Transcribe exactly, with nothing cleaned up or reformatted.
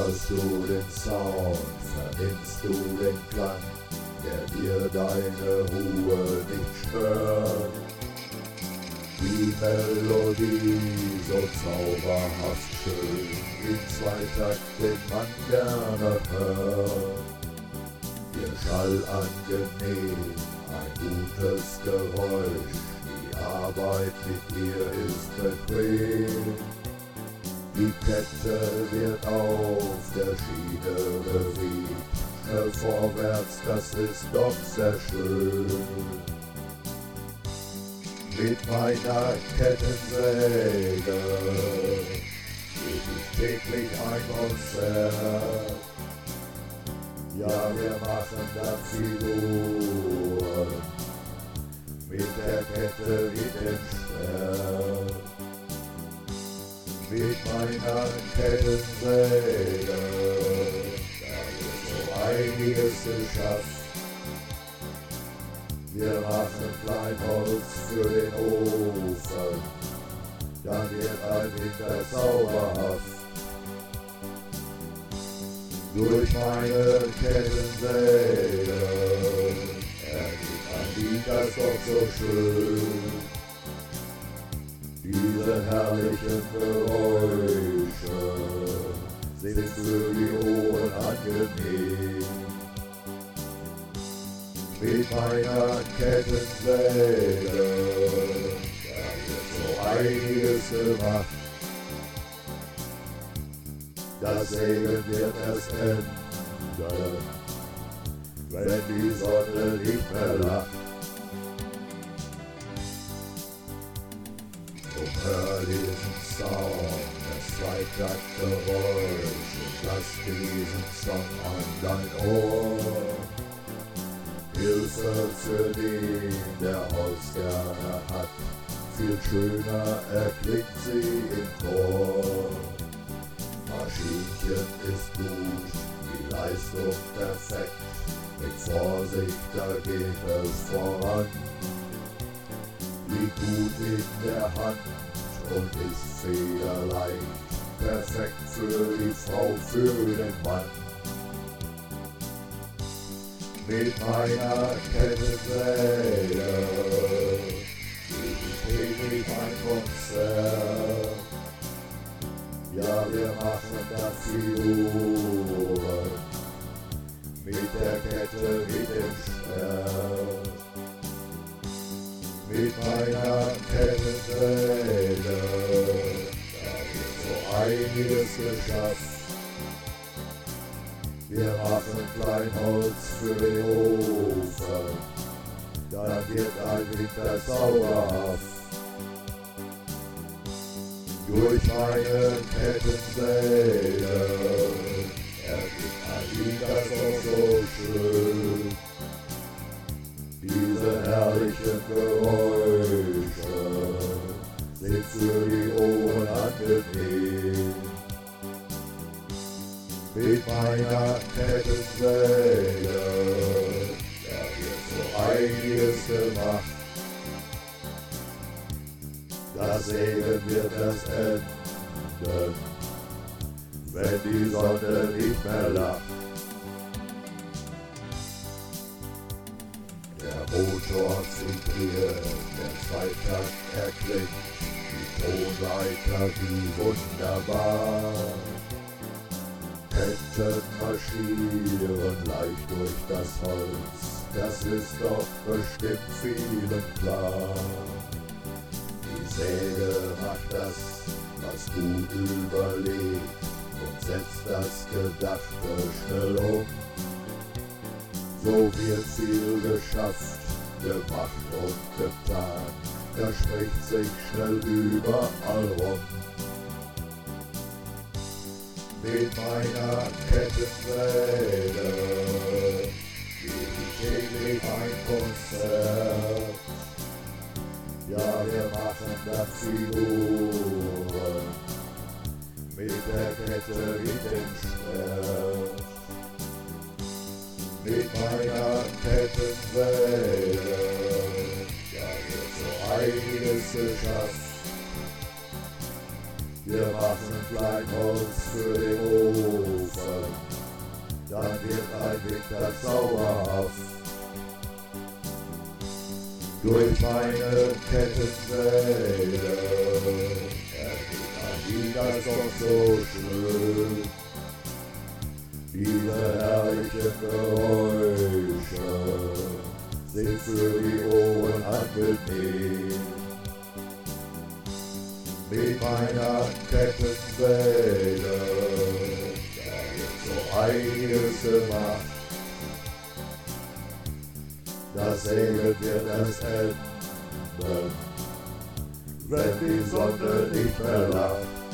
Hörst du den Sound, vernimmst du den Klang, der dir deine Ruhe nicht stört? Die Melodie so zauberhaft schön, in Zweitakt, den man gerne hört. Ihr Schall angenehm, ein gutes Geräusch, die Arbeit mit ihr ist bequem. Die Kette wird auf der Schiene bewegt, schnell vorwärts, das ist doch sehr schön. Mit meiner Kettensäge gebe ich täglich ein Konzert. Ja, wir machen da Figuren mit der Kette wie dem Schwert. Mit meiner Kettensäge, da wird so einiges geschafft. Wir machen Kleinholz für den Ofen, dann wird ein Winter zauberhaft. Durch meine Kettensäge ergeht ein Lied, das doch so schön. Diese herrlichen Geräusche sind für die Ohren angenehm. Mit meiner Kettensäge, da wird so einiges gemacht. Das Sägen wird erst enden, wenn die Sonne nicht mehr lacht. Drum hör diesen Sound, das Zweitaktgeräusch und lass diesen Song an dein Ohr. Hilfe für den, der Holz gerne hat, viel schöner erklingt sie im Chor. Maschinchen ist gut, die Leistung perfekt, mit Vorsicht, da geht es voran. Liegt gut in der Hand und ist federleicht, perfekt für die Frau, für den Mann. Mit meiner Kettensäge gebe ich täglich ein Konzert. Ja, wir machen da Figuren mit der Kette, mit dem Schwert. Mit meiner Kettensäge, da wird so einiges geschafft. Wir machen Kleinholz für den Ofen, dann wird ein Winter zauberhaft. Durch meine Kettensäge ergibt ein Lied, das auch so schön. Diese herrlichen Geräusche sind für die Ohren angenehm. Mit meiner Kettensäge, da wird so einiges gemacht. Das Sägen wird erst enden, wenn die Sonne nicht mehr lacht. Der Motor vibriert, der Zweitakt erklingt, die Tonleiter wie wunderbar. Ketten marschieren leicht durch das Holz, das ist doch bestimmt vielen klar. Die Säge macht das, was gut überlegt und setzt das Gedachte schnell um. So wird viel geschafft, gemacht und getan, da spricht sich schnell überall rum. Mit meiner Kettensäge gebe ich täglich ein Konzert. Ja, wir machen da Figuren mit der Kette wie dem Schwert. Mit meiner Kettensäge, da wird so einiges geschafft. Wir machen Kleinholz für den Ofen, dann wird ein Winter zauberhaft. Durch meine Kettensäge ergeht ein Lied, das doch so schön. Diese herrlichen Geräusche sind für die Ohren angenehm. Mit meiner Kettensäge, da wird so einiges gemacht. Das Sägen wird erst enden, wenn die Sonne nicht mehr lacht.